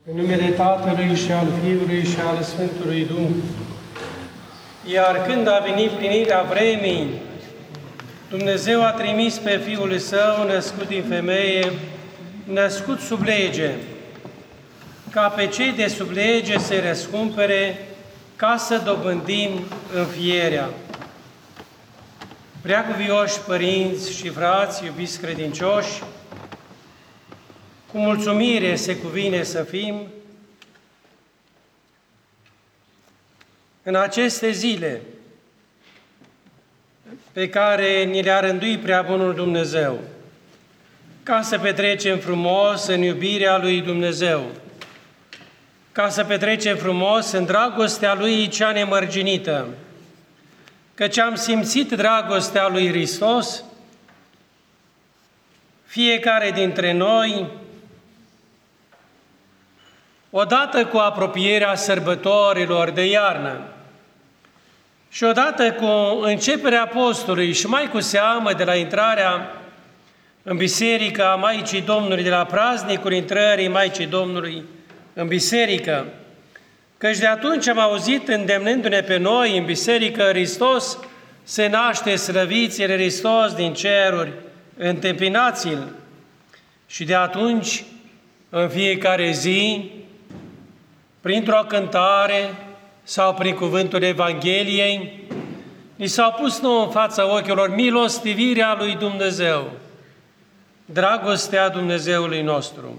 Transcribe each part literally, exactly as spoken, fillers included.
În numele Tatălui și al Fiului și al Sfântului Duh. Iar când a venit plinirea vremii, Dumnezeu a trimis pe Fiul Său, născut din femeie, născut sub lege, ca pe cei de sub lege să-i răscumpere, ca să dobândim înfierea. Preacuvioși părinți și frați, iubiți credincioși, cu mulțumire se cuvine să fim în aceste zile pe care ni le-a rânduit Preabunul Dumnezeu, ca să petrecem frumos în iubirea lui Dumnezeu, ca să petrecem frumos în dragostea Lui cea nemărginită, căci am simțit dragostea lui Hristos, fiecare dintre noi, odată cu apropierea sărbătorilor de iarnă și odată cu începerea postului și mai cu seamă de la intrarea în biserică a Maicii Domnului, de la praznicul intrării Maicii Domnului în biserică, căci de atunci am auzit îndemnându-ne pe noi în biserică, Hristos se naște, slăviți-l Hristos din ceruri, întâmpinați-l. Și de atunci, în fiecare zi, printr-o cântare sau prin cuvântul Evangheliei, ni s-au pus nouă în fața ochilor milostivirea lui Dumnezeu, dragostea Dumnezeului nostru.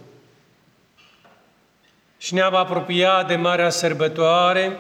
Și ne-am apropiat de Marea Sărbătoare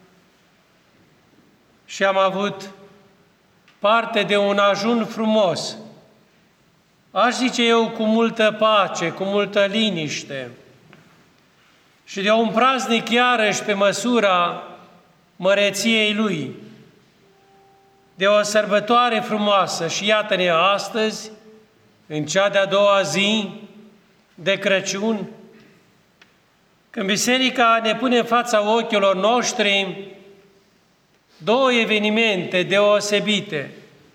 și am avut parte de un ajun frumos, aș zice eu, cu multă pace, cu multă liniște, și de un praznic iarăși pe măsura măreției Lui, de o sărbătoare frumoasă. Și iată-ne astăzi, în cea de-a doua zi de Crăciun, când biserica ne pune în fața ochilor noștri două evenimente deosebite.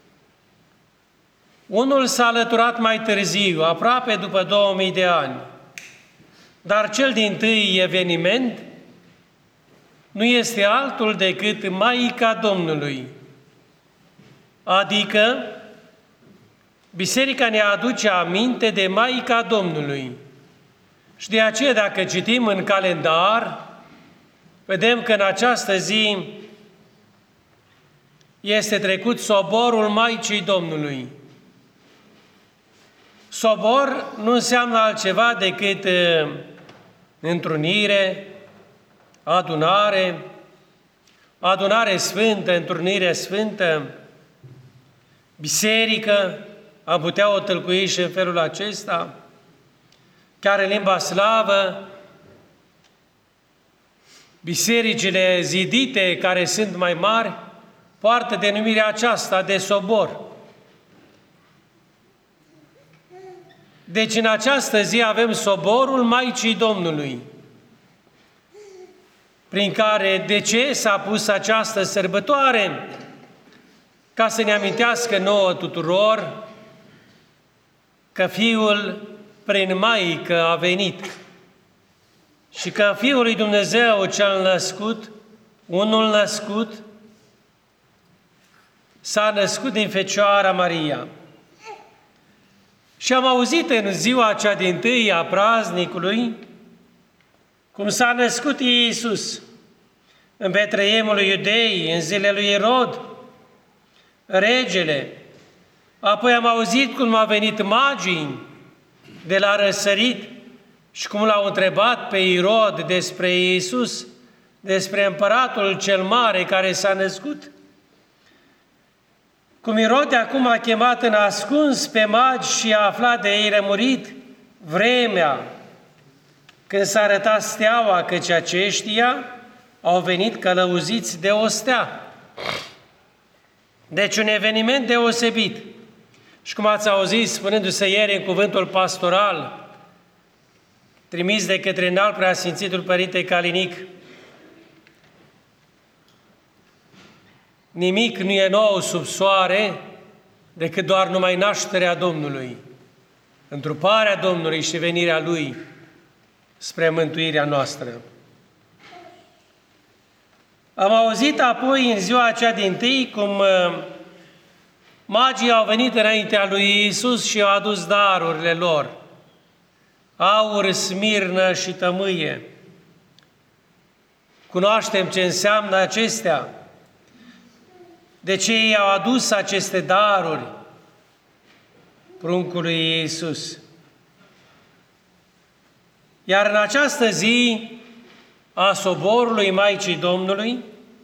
Unul s-a alăturat mai târziu, aproape după două mii de ani, dar cel dintâi eveniment nu este altul decât Maica Domnului. Adică, biserica ne aduce aminte de Maica Domnului. Și de aceea, dacă citim în calendar, vedem că în această zi este trecut soborul Maicii Domnului. Sobor nu înseamnă altceva decât întrunire, adunare, adunare sfântă, întrunire sfântă, biserică, am putea o tălcui și în felul acesta, chiar în limba slavă, bisericile zidite, care sunt mai mari, poartă denumirea aceasta de sobor. Deci în această zi avem soborul Maicii Domnului, prin care, de ce s-a pus această sărbătoare? Ca să ne amintească nouă tuturor că Fiul prin Maică a venit și că Fiul lui Dumnezeu cel născut, unul născut, s-a născut din Fecioara Maria. Și am auzit în ziua cea dintâi a praznicului cum s-a născut Iisus în Betleemul lui Iudei, în zilele lui Irod, regele. Apoi am auzit cum au venit magii de la răsărit și cum l-au întrebat pe Irod despre Iisus, despre împăratul cel mare care s-a născut. Cum Irod acum a chemat în ascuns pe magi și a aflat de ei rămurit vremea când s-a arătat steaua, căci aceștia au venit călăuziți de o stea. Deci un eveniment deosebit. Și cum ați auzit spunându-se ieri în cuvântul pastoral, trimis de către înalt preasfințitul Părinte Calinic, nimic nu e nou sub soare decât doar numai nașterea Domnului, întruparea Domnului și venirea Lui. spre mântuirea noastră. Am auzit apoi în ziua aceea dintâi cum magii au venit înaintea lui Iisus și au adus darurile lor, aur, smirnă și tămâie. Cunoaștem ce înseamnă acestea. De ce ei au adus aceste daruri pruncului Iisus? Iar în această zi a soborului Maicii Domnului,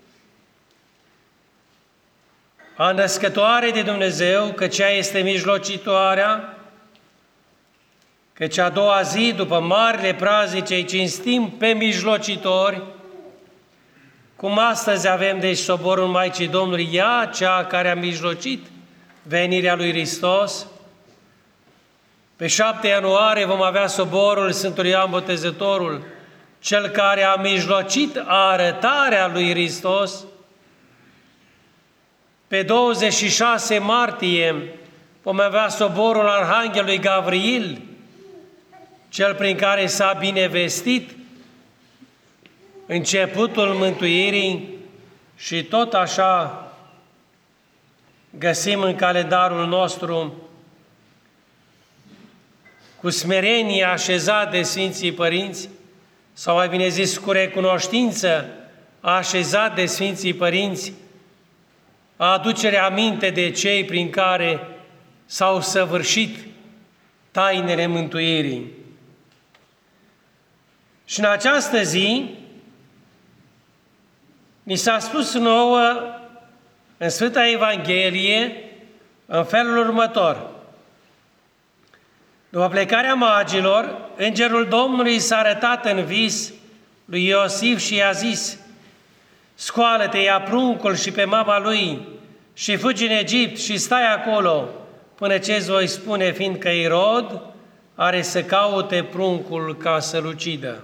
a născătoare de Dumnezeu, că cea este mijlocitoarea, că cea a doua zi, după marile praznice, îi cinstim pe mijlocitori, cum astăzi avem deci soborul Maicii Domnului, ea, cea care a mijlocit venirea lui Hristos. Pe șapte ianuarie vom avea soborul Sfântului Ioan Botezătorul, cel care a mijlocit arătarea lui Hristos. Pe douăzeci și șase martie vom avea soborul Arhanghelului Gavril, cel prin care s-a binevestit începutul mântuirii, și tot așa găsim în calendarul nostru, cu smerenie așezat de Sfinții Părinți, sau mai bine zis, cu recunoștință așezat de Sfinții Părinți, aducerea aminte de cei prin care s-au săvârșit tainele mântuirii. Și în această zi ni s-a spus nouă în Sfânta Evanghelie în felul următor. După plecarea magilor, Îngerul Domnului s-a arătat în vis lui Iosif și i-a zis: scoală-te, ia pruncul și pe mama lui și fugi în Egipt și stai acolo până ce îți voi spune, fiindcă Irod are să caute pruncul ca să-l ucidă.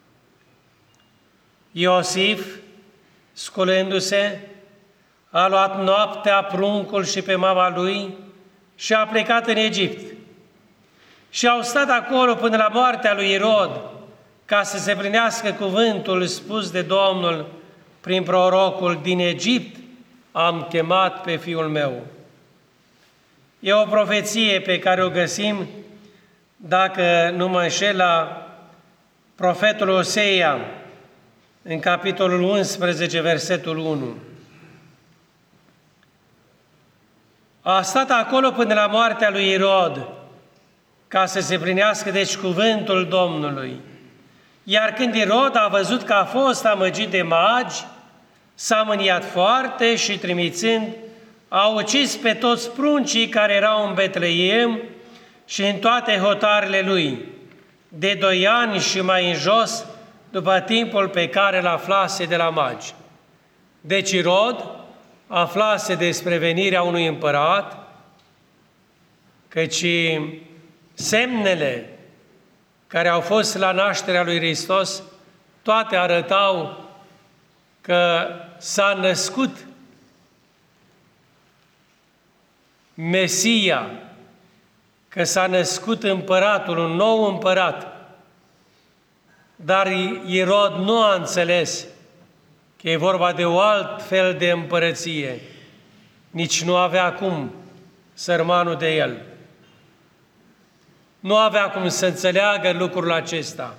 Iosif, sculându-se, a luat noaptea pruncul și pe mama lui și a plecat în Egipt. Și au stat acolo până la moartea lui Irod, ca să se plinească cuvântul spus de Domnul prin prorocul: din Egipt am chemat pe fiul meu. E o profeție pe care o găsim, dacă nu mă înșel, la profetul Osea, în capitolul unsprezece, versetul unu. A stat acolo până la moartea lui Irod, ca să se plinească deci cuvântul Domnului. Iar când Irod a văzut că a fost amăgit de magi, s-a mâniat foarte și, trimițând, a ucis pe toți pruncii care erau în Betleem și în toate hotarele lui, de doi ani și mai în jos, după timpul pe care l-aflase de la magi. Deci Irod aflase despre venirea unui împărat, căci semnele care au fost la nașterea lui Hristos, toate arătau că s-a născut Mesia, că s-a născut împăratul, un nou împărat. Dar Irod nu a înțeles că e vorba de o alt fel de împărăție, nici nu avea cum sărmanul de el. Nu avea cum să înțeleagă lucrul acesta.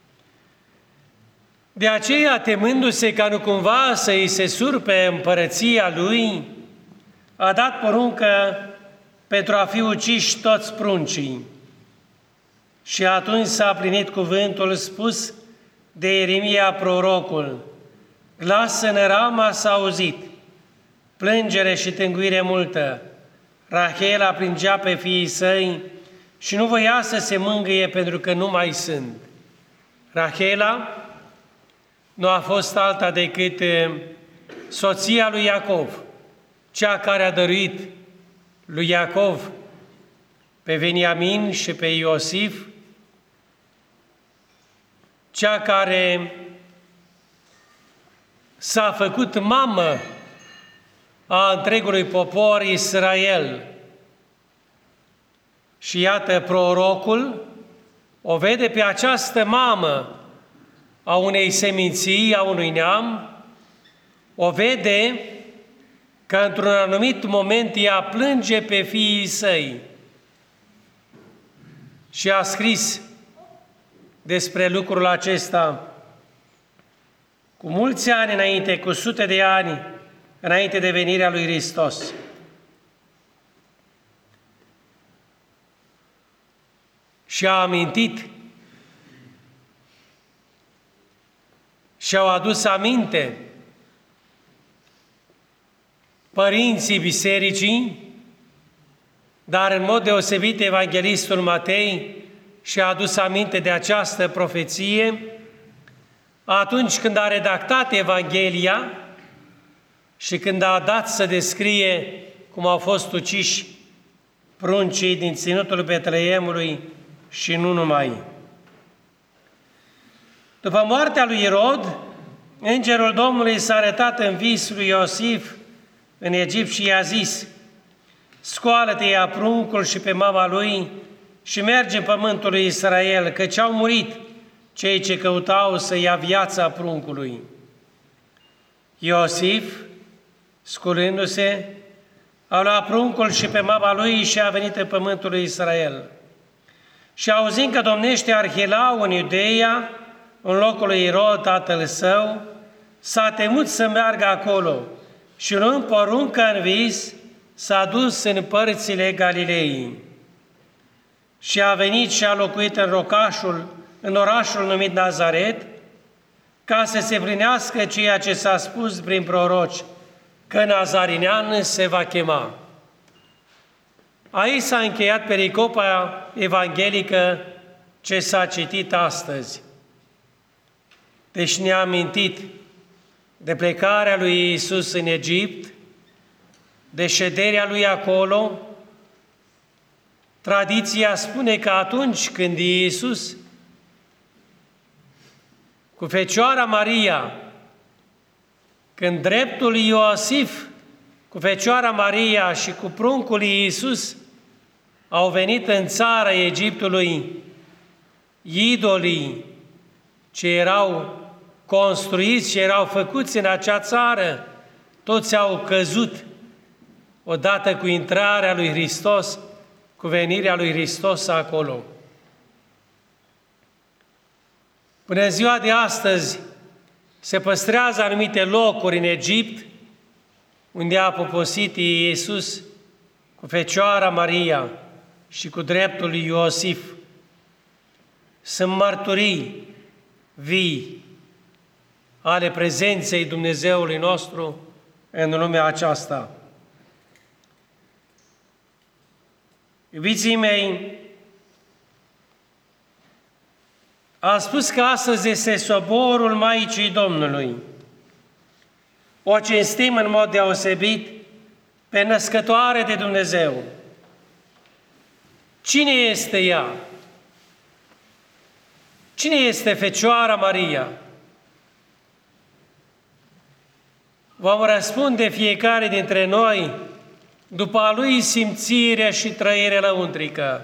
De aceea, temându-se ca nu cumva să îi se surpe împărăția lui, a dat poruncă pentru a fi uciși toți pruncii. Și atunci s-a plinit cuvântul spus de Ieremia prorocul: glas în Rama s-a auzit, plângere și tânguire multă. Rahela plângea pe fiii săi și nu voia să se mângâie pentru că nu mai sunt. Rahela nu a fost alta decât soția lui Iacov, cea care a dăruit lui Iacov pe Veniamin și pe Iosif, cea care s-a făcut mamă a întregului popor Israel. Și iată, prorocul o vede pe această mamă a unei seminții, a unui neam, o vede că într-un anumit moment ea plânge pe fiii săi și a scris despre lucrul acesta cu mulți ani înainte, cu sute de ani înainte de venirea lui Hristos. Și a amintit și au adus aminte părinții bisericii, dar în mod deosebit evanghelistul Matei și-a adus aminte de această profeție atunci când a redactat Evanghelia și când a dat să descrie cum au fost uciși pruncii din ținutul Betleemului și nu numai. După moartea lui Irod, Îngerul Domnului s-a arătat în vis lui Iosif în Egipt și i-a zis: scoală-te, ia pruncul și pe mama lui și merge în pământul lui Israel, căci au murit cei ce căutau să ia viața pruncului. Iosif, sculându-se, a luat pruncul și pe mama lui și a venit în pământul lui Israel. Și auzind că domnește Arhelau în Iudeia, în locul lui Irod, tatăl său, s-a temut să meargă acolo și luând poruncă în vis, s-a dus în părțile Galilei. Și a venit și a locuit în rocașul, în orașul numit Nazaret, ca să se împlinească ceea ce s-a spus prin proroci, că Nazarinean se va chema. Aici s-a încheiat pericopa evanghelică ce s-a citit astăzi. Deci ne-a amintit de plecarea lui Iisus în Egipt, de șederea lui acolo. Tradiția spune că atunci când Iisus cu Fecioara Maria, când dreptul Iosif cu Fecioara Maria și cu pruncul Iisus au venit în țara Egiptului, idolii ce erau construiți și erau făcuți în acea țară, toți au căzut odată cu intrarea lui Hristos, cu venirea lui Hristos acolo. Până în ziua de astăzi se păstrează anumite locuri în Egipt unde a poposit Iisus cu Fecioara Maria și cu dreptul lui Iosif. Sunt mărturii vii ale prezenței Dumnezeului nostru în lumea aceasta. Iubiții mei, am spus că astăzi este soborul Maicii Domnului. O cinstim în mod deosebit pe născătoare de Dumnezeu. Cine este ea? Cine este Fecioara Maria? Vom răspunde fiecare dintre noi după a lui simțire și trăire lăuntrică,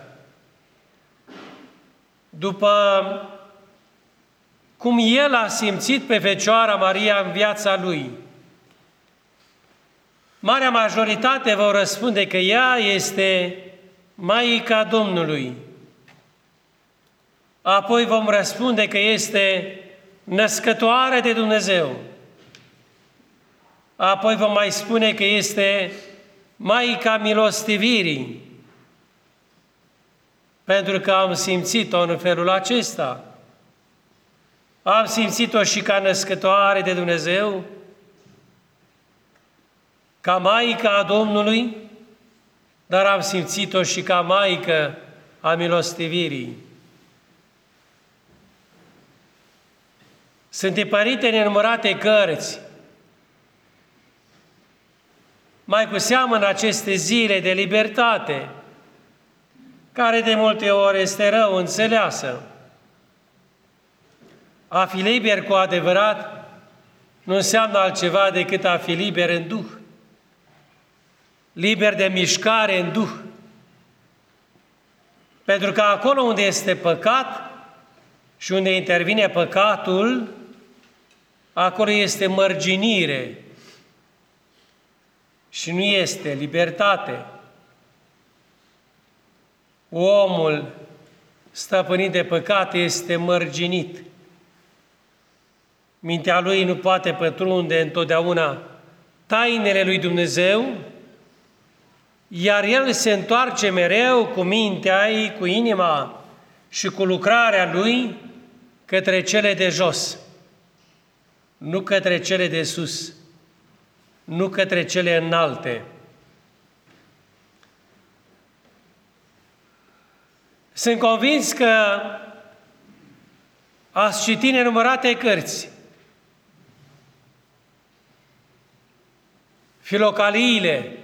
după cum el a simțit pe Fecioara Maria în viața lui. Marea majoritate vor răspunde că ea este Maica Domnului. Apoi vom răspunde că este născătoare de Dumnezeu. Apoi vom mai spune că este Maica milostivirii, pentru că am simțit-o în felul acesta. Am simțit-o și ca născătoare de Dumnezeu, ca Maica a Domnului, dar am simțit-o și ca Maică a milostivirii. Sunt tipărite nenumărate cărți, mai cu seamă în aceste zile de libertate, care de multe ori este rău înțeleasă. A fi liber cu adevărat nu înseamnă altceva decât a fi liber în Duh, liber de mișcare în Duh. Pentru că acolo unde este păcat și unde intervine păcatul, acolo este mărginire și nu este libertate. Omul stăpânit de păcat este mărginit. Mintea lui nu poate pătrunde întotdeauna tainele lui Dumnezeu, iar el se întoarce mereu cu mintea ei, cu inima și cu lucrarea lui către cele de jos, nu către cele de sus, nu către cele înalte. Sunt convins că ați citit nenumărate cărți, filocaliile,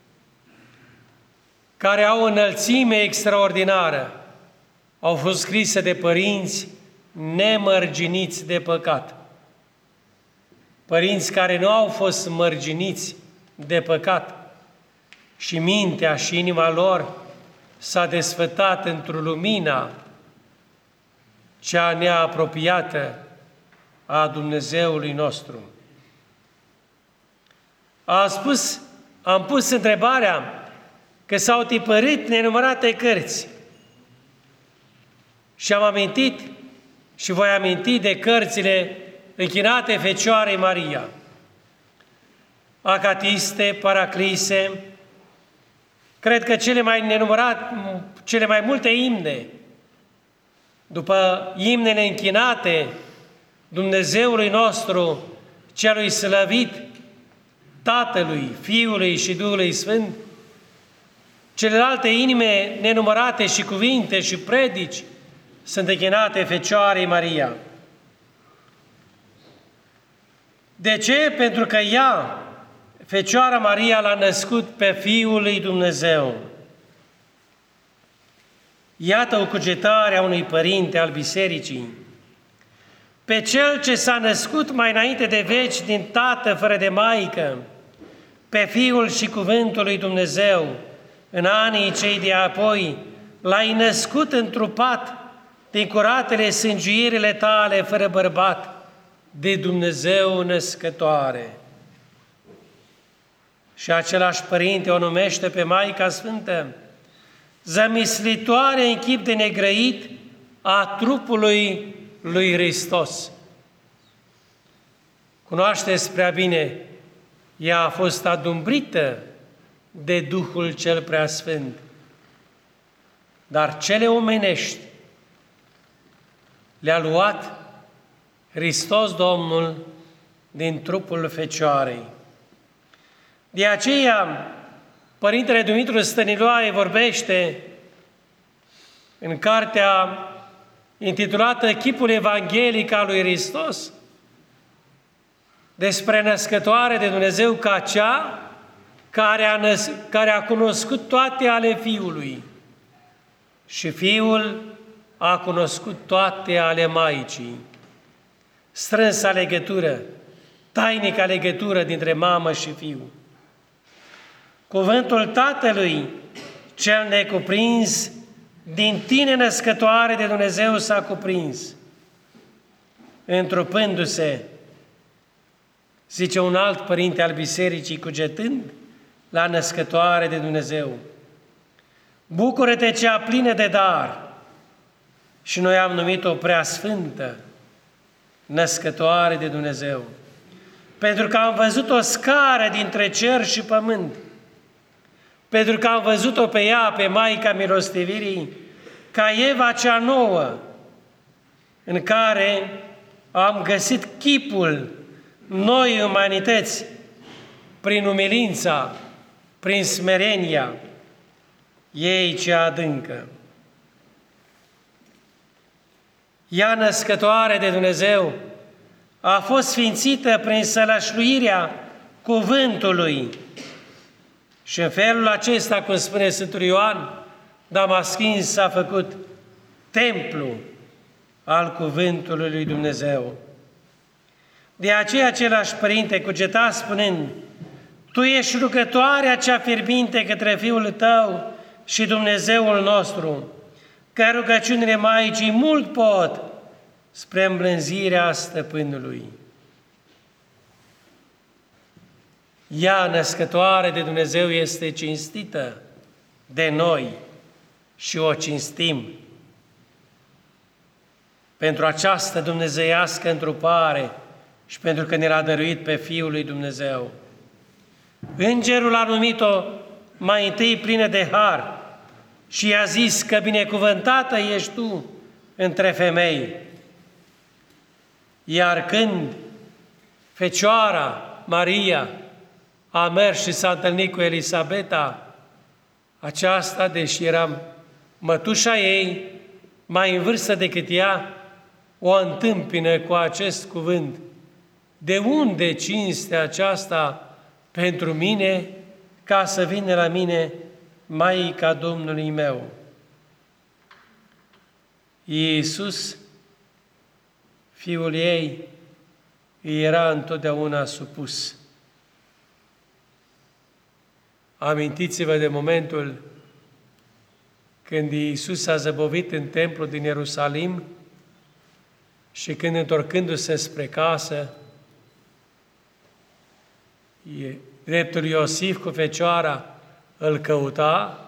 care au o înălțime extraordinară, au fost scrise de părinți nemărginiți de păcat. Părinți care nu au fost mărginiți de păcat și mintea și inima lor s-a desfătat într-o lumina cea neapropiată a Dumnezeului nostru. Am spus, am pus întrebarea că s-au tipărit nenumărate cărți și am amintit și voi aminti de cărțile închinate Fecioarei Maria, acatiste, paraclise, cred că cele mai nenumărate, cele mai multe imne, după imnele închinate Dumnezeului nostru, celui slăvit, Tatălui, Fiului și Duhului Sfânt, celelalte inime nenumărate și cuvinte și predici sunt închinate Fecioarei Maria. De ce? Pentru că ea, Fecioara Maria, l-a născut pe Fiul lui Dumnezeu. Iată o cugetare a unui părinte al bisericii. Pe Cel ce s-a născut mai înainte de veci din Tată fără de Maică, pe Fiul și Cuvântul lui Dumnezeu, în anii cei de apoi, l-ai născut întrupat din curatele sângiuirile tale fără bărbat, de Dumnezeu născătoare. Și același părinte o numește pe Maica Sfântă zămislitoare în chip de negrăit a trupului lui Hristos. Cunoașteți prea bine, ea a fost adumbrită de Duhul cel Preasfânt, dar cele omenești le-a luat Hristos Domnul din trupul Fecioarei. De aceea, Părintele Dumitru Stăniloae vorbește în cartea intitulată Chipul Evanghelic al lui Hristos despre născătoare de Dumnezeu ca cea care a, năs- care a cunoscut toate ale Fiului și Fiul a cunoscut toate ale Maicii. Strânsa legătură, tainică legătură dintre mamă și fiu. Cuvântul Tatălui, cel necuprins, din tine născătoare de Dumnezeu s-a cuprins, întrupându-se, zice un alt părinte al bisericii, cugetând la născătoare de Dumnezeu. Bucură-te cea plină de dar, și noi am numit-o preasfântă, născătoare de Dumnezeu, pentru că am văzut o scară dintre cer și pământ, pentru că am văzut-o pe ea, pe Maica Milostivirii, ca Eva cea nouă, în care am găsit chipul noi umanități prin umilința, prin smerenia ei cea adâncă. Ea, născătoare de Dumnezeu, a fost sfințită prin sălășluirea cuvântului. Și în felul acesta, cum spune Sfântul Ioan, Damaschin s-a făcut templu al cuvântului lui Dumnezeu. De aceea același părinte cugeta spunând: Tu ești rugătoarea cea fierbinte către Fiul Tău și Dumnezeul nostru, că rugăciunile Maicii mult pot spre îmblânzirea stăpânului. Ea, născătoare de Dumnezeu, este cinstită de noi și o cinstim. Pentru această dumnezeiască întrupare și pentru că ne l-a dăruit pe Fiul lui Dumnezeu. Îngerul a numit-o mai întâi plină de har și i-a zis că binecuvântată ești tu între femei. Iar când Fecioara Maria a mers și s-a întâlnit cu Elisabeta, aceasta, deși era mătușa ei, mai în vârstă decât ea, o întâmpină cu acest cuvânt: de unde cinstea aceasta pentru mine, ca să vină la mine Maica Domnului meu? Iisus, Fiul ei, îi era întotdeauna supus. Amintiți-vă de momentul când Iisus a zăbovit în templul din Ierusalim și când, întorcându-se spre casă, dreptul Iosif cu Fecioara îl căuta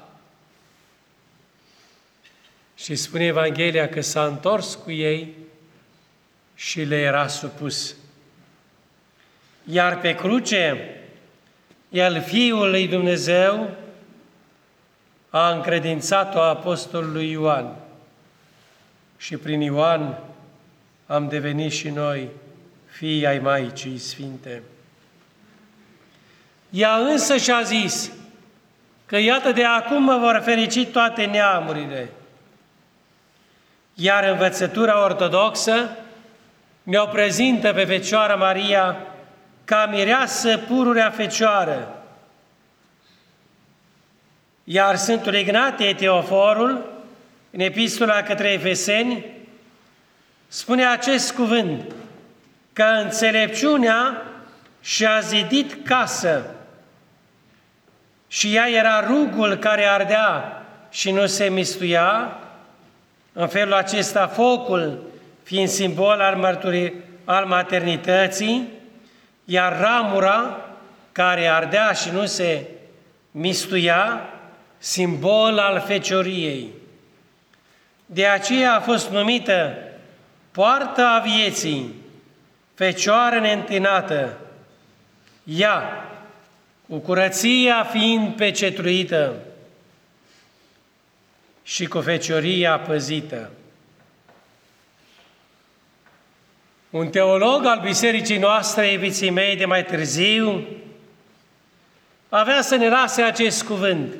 și spune Evanghelia că s-a întors cu ei și le era supus. Iar pe cruce, El, Fiul lui Dumnezeu, a încredințat-o apostolului Ioan și prin Ioan am devenit și noi fii ai Maicii Sfinte. Ea însă și-a zis că iată de acum mă vor ferici toate neamurile. Iar învățătura ortodoxă ne-o prezintă pe Fecioara Maria ca mireasă pururea Fecioară. Iar Sfântul Ignatie Teoforul, în Epistola către Efeseni, spune acest cuvânt, că înțelepciunea și-a zidit casă și ea era rugul care ardea și nu se mistuia, în felul acesta focul fiind simbol al, mărturii, al maternității, iar ramura care ardea și nu se mistuia, simbol al fecioriei. De aceea a fost numită poartă a vieții, Fecioară neîntinată, ea, cu curăția fiind pecetruită și cu fecioria păzită. Un teolog al bisericii noastre, iubiții mei, de mai târziu, avea să ne lase acest cuvânt,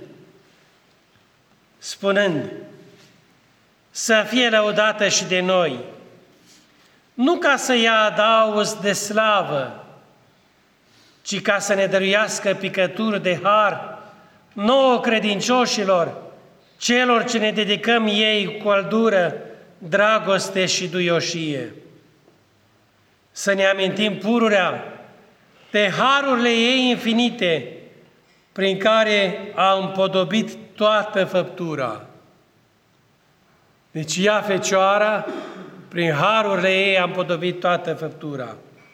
spunând: să fie lăudată și de noi, nu ca să ia adauz de slavă, ci ca să ne dăruiască picături de har nouă credincioșilor, celor ce ne dedicăm ei cu căldură, dragoste și duioșie. Să ne amintim pururea de harurile ei infinite, prin care a împodobit toată făptura. Deci ea, Fecioara, prin harurile ei a împodobit toată făptura.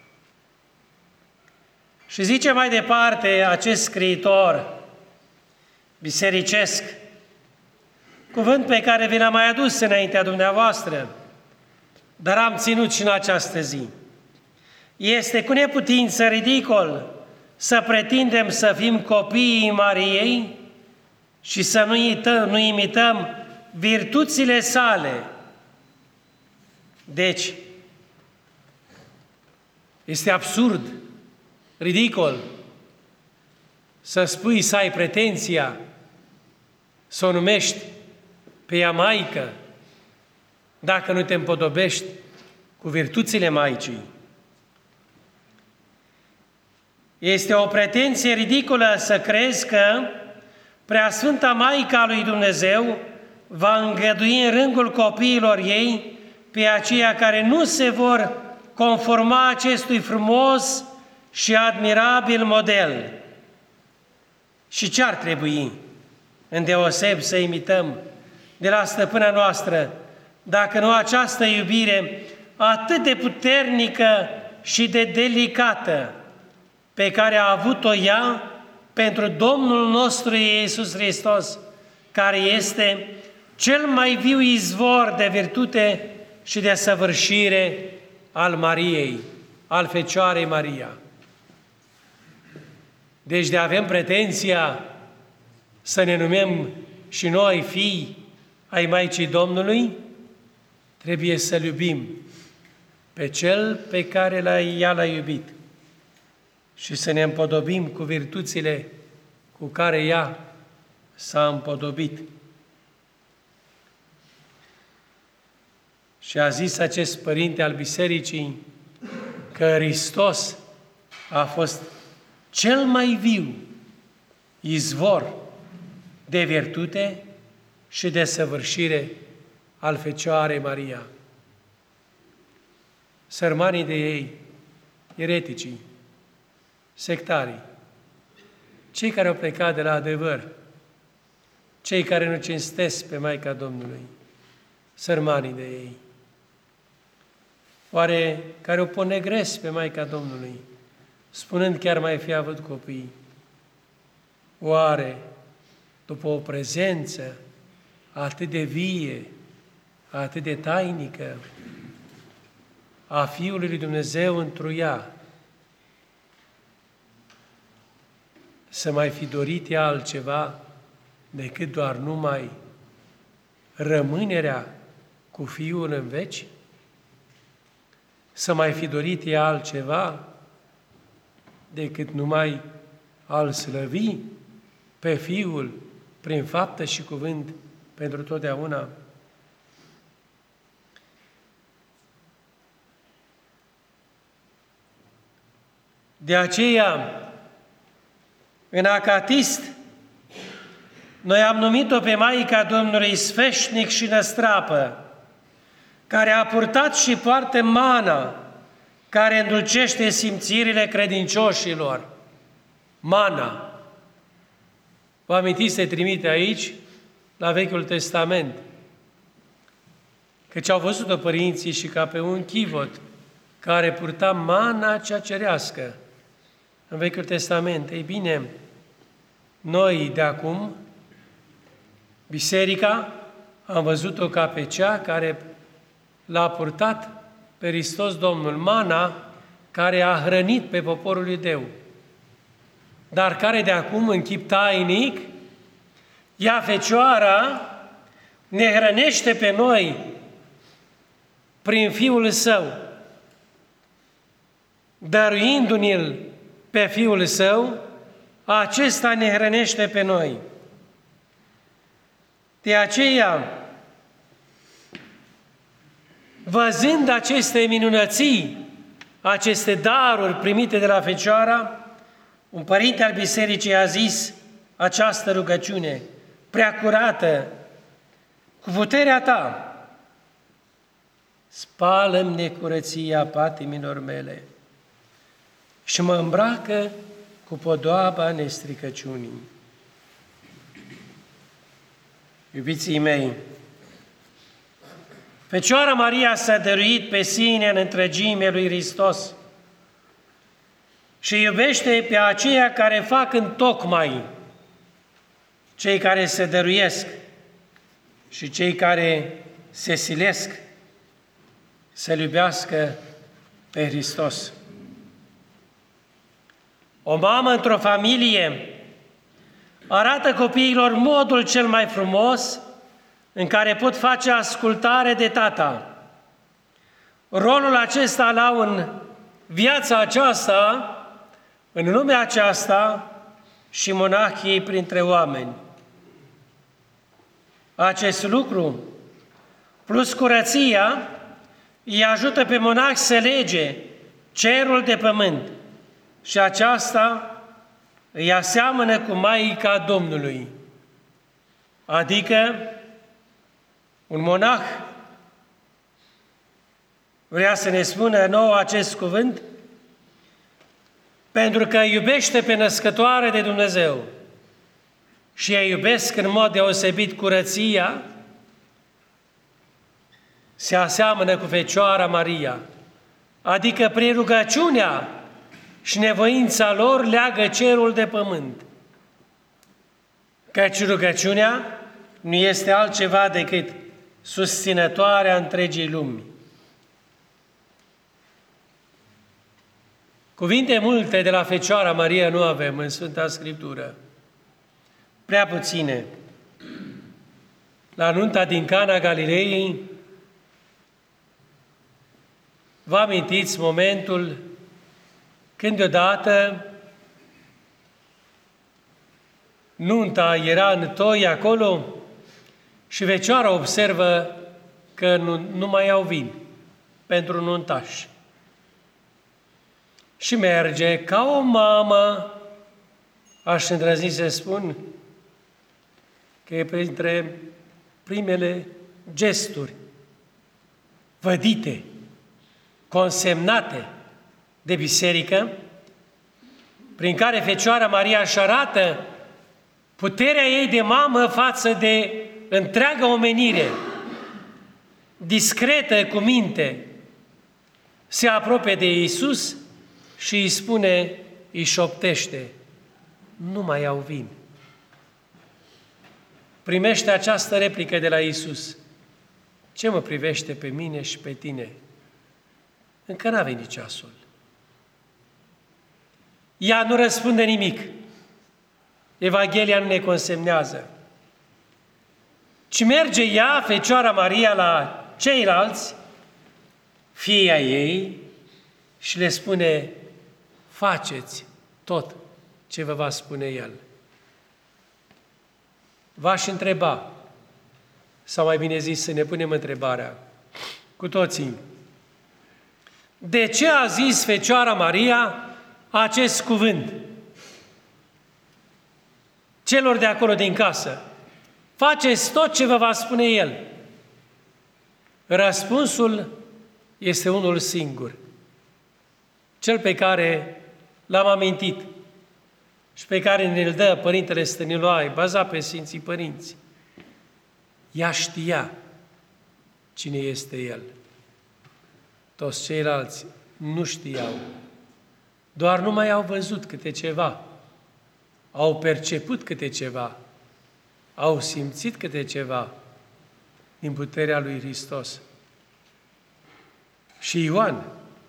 Și zice mai departe acest scriitor bisericesc, cuvânt pe care vi l-am mai adus înaintea dumneavoastră, dar am ținut și în această zi. Este cu neputință ridicol să pretindem să fim copiii Mariei și să nu imităm, nu imităm virtuțile sale. Deci, este absurd, ridicol, să spui, să ai pretenția să o numești pe ea Maică, dacă nu te împodobești cu virtuțile Maicii. Este o pretenție ridicolă să crezi că Preasfânta Maica lui Dumnezeu va îngădui în rândul copiilor ei pe aceia care nu se vor conforma acestui frumos și admirabil model. Și ce ar trebui? Îndeoseb să imităm de la stăpâna noastră, dacă nu această iubire atât de puternică și de delicată pe care a avut-o ea pentru Domnul nostru Iisus Hristos, care este cel mai viu izvor de virtute și de săvârșire al Mariei, al Fecioarei Maria. Deci de avem pretenția să ne numim și noi fii ai Maicii Domnului, trebuie să-L iubim pe Cel pe care l-a, ea l-a iubit și să ne împodobim cu virtuțile cu care ea s-a împodobit. Și a zis acest părinte al bisericii că Hristos a fost cel mai viu izvor de virtute și de săvârșire al Fecioarei Maria. Sărmanii de ei, ereticii, sectarii, cei care au plecat de la adevăr, cei care nu cinstesc pe Maica Domnului, sărmanii de ei, oare care o ponegresc pe Maica Domnului, spunând chiar mai fi avut copii, oare după o prezență atât de vie, atât de tainică a Fiului lui Dumnezeu întru ea, să mai fi dorit ea altceva decât doar numai rămânerea cu Fiul în veci? Să mai fi dorit ea altceva decât numai a-L slăvi pe Fiul prin faptă și cuvânt pentru totdeauna? De aceea, în Acatist, noi am numit-o pe Maica Domnului sfeșnic și năstrapă, care a purtat și poartă mana, care îndulcește simțirile credincioșilor. Mana. Vă amintiți, se trimite aici, la Vechiul Testament, căci au văzut-o părinții și ca pe un chivot care purta mana cea cerească în Vechiul Testament. Ei bine, noi de acum, biserica, am văzut-o ca pe cea care l-a purtat pe Hristos Domnul, mana care a hrănit pe poporul iudeu, dar care de acum, în chip tainic, ea, Fecioara, ne hrănește pe noi prin Fiul Său, dăruindu-ne-L pe Fiul Său, acesta ne hrănește pe noi. De aceea, văzând aceste minunății, aceste daruri primite de la Fecioara, un părinte al bisericii a zis această rugăciune: Preacurată, cu puterea Ta, spală-mi necurăția patimilor mele și mă îmbracă cu podoaba nestricăciunii. Iubiții mei, Fecioara Maria s-a dăruit pe sine în întregime lui Hristos și iubește pe aceia care fac întocmai, cei care se dăruiesc și cei care se silesc să-L iubească pe Hristos. O mamă într-o familie arată copiilor modul cel mai frumos în care pot face ascultare de tata. Rolul acesta îl au în viața aceasta, în lumea aceasta și monahii printre oameni. Acest lucru, plus curăția, îi ajută pe monahi să lege cerul de pământ și aceasta îi aseamănă cu Maica Domnului. Adică un monah vrea să ne spună nouă acest cuvânt pentru că iubește pe născătoare de Dumnezeu și ei iubesc în mod deosebit curăția, se aseamănă cu Fecioara Maria, adică prin rugăciunea și nevoința lor leagă cerul de pământ. Căci rugăciunea nu este altceva decât susținătoarea întregii lumi. Cuvinte multe de la Fecioara Maria nu avem în Sfânta Scriptură. Prea puține. La nunta din Cana Galilei, vă amintiți momentul când deodată nunta era în toi acolo și Fecioara observă că nu, nu mai au vin pentru nuntași. Și merge ca o mamă, aș îndrăzni să spun, că e printre primele gesturi vădite, consemnate de biserică, prin care Fecioara Maria își arată puterea ei de mamă față de întreaga omenire, discretă, cu minte, se apropie de Iisus și îi spune, îi șoptește, nu mai au vin. Primește această replică de la Iisus. Ce mă privește pe mine și pe tine? Încă n-a venit ceasul. Ea nu răspunde nimic. Evanghelia nu ne consemnează. Ci merge ea, Fecioara Maria, la ceilalți, fii ai ei, și le spune, faceți tot ce vă va spune El. V-aș întreba, sau mai bine zis, să ne punem întrebarea, cu toții, de ce a zis Fecioara Maria acest cuvânt celor de acolo din casă? Faceți tot ce vă va spune El. Răspunsul este unul singur, cel pe care l-am amintit și pe care ne-l dă Părintele Stăniloae, bazat pe Sfinții Părinți. Ea știa cine este El. Toți ceilalți nu știau, doar nu mai au văzut câte ceva, au perceput câte ceva, au simțit câte ceva din puterea lui Hristos. Și Ioan,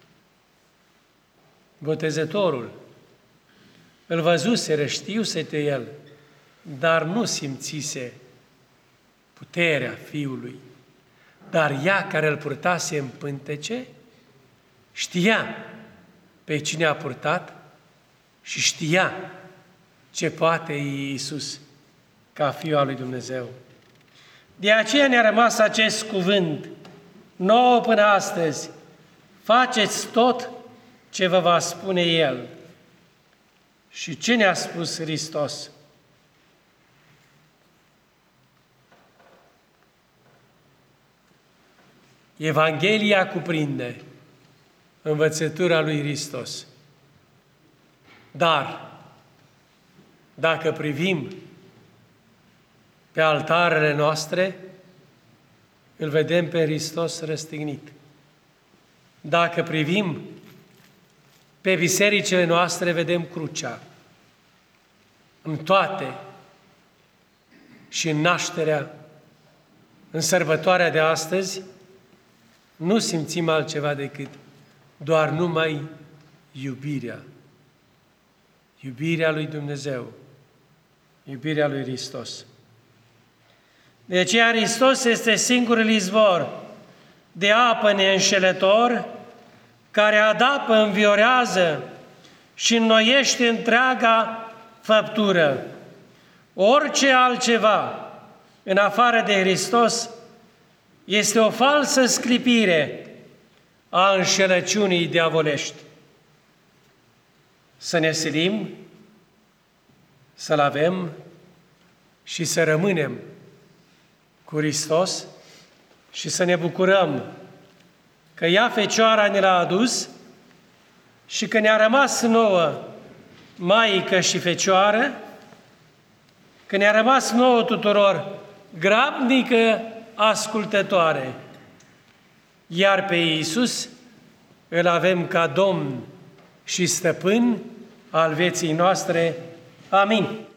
Botezătorul, îl văzuseră, știuse de El, dar nu simțise puterea Fiului. Dar ea, care îl purtase în pântece, știa pe cine a purtat și știa ce poate Iisus ca Fiul al lui Dumnezeu. De aceea ne-a rămas acest cuvânt nouă până astăzi. Faceți tot ce vă va spune El. Și ce ne-a spus Hristos? Evanghelia cuprinde învățătura lui Hristos. Dar, dacă privim pe altarele noastre, îl vedem pe Hristos răstignit. Dacă privim pe bisericile noastre, vedem crucea. În toate, și în nașterea, în sărbătoarea de astăzi, nu simțim altceva decât doar numai iubirea. Iubirea lui Dumnezeu. Iubirea lui Hristos. De aceea Hristos este singurul izvor de apă neînșelător, care adapă, înviorează și înnoiește întreaga făptură. Orice altceva în afară de Hristos este o falsă sclipire a înșelăciunii diavolești. Să ne silim, să-L avem și să rămânem cu Hristos și să ne bucurăm că ea, Fecioara, ne l-a adus și că ne-a rămas nouă Maică și Fecioară, că ne-a rămas nouă tuturor grabnică ascultătoare. iar pe Iisus îl avem ca Domn și Stăpân al vieții noastre. Amin.